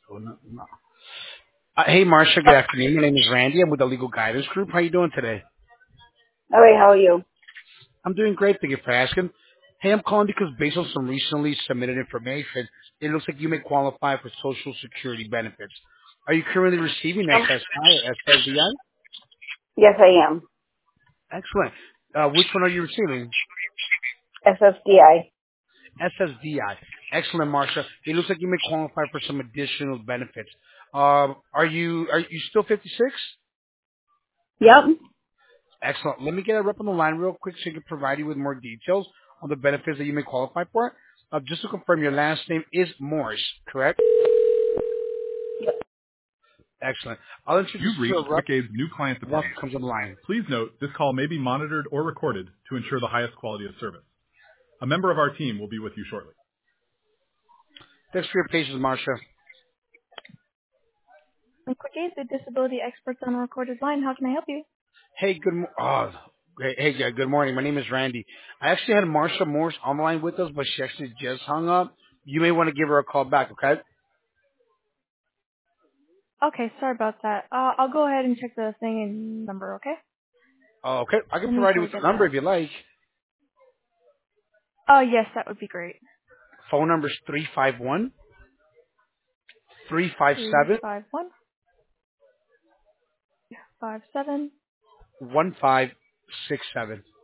Oh, no, no. Hey, Marcia. Good afternoon. My name is Randy. I'm with the Legal Guidance Group. How you doing today? All right, how are you? I'm doing great. Thank you for asking. Hey, I'm calling because based on some recently submitted information, it looks like you may qualify for Social Security benefits. Are you currently receiving SSI or SSDI? Yes, I am. Excellent. Which one are you receiving? SSDI. SSDI. Excellent, Marcia. It looks like you may qualify for some additional benefits. Are you still 56? Yep. Excellent. Let me get a rep on the line real quick so I can provide you with more details on the benefits that you may qualify for. Just to confirm, your last name is Morris, correct? Excellent. I'll introduce You've you to reached a rep QuickAid's new client once department. it comes on the line. Please note this call may be monitored or recorded to ensure the highest quality of service. A member of our team will be with you shortly. Thanks for your patience, Marcia. Quick Aid, the disability experts on a recorded line. How can I help you? Hey, good morning. My name is Randy. I actually had Marcia Morris on the line with us, but she actually just hung up. You may want to give her a call back, okay? Okay, sorry about that. I'll go ahead and check the thing and number, okay? Okay. I can Let me provide you pull with it the up number now. if you like. Oh, yes, that would be great. Phone number is 351 357 35157. 1567.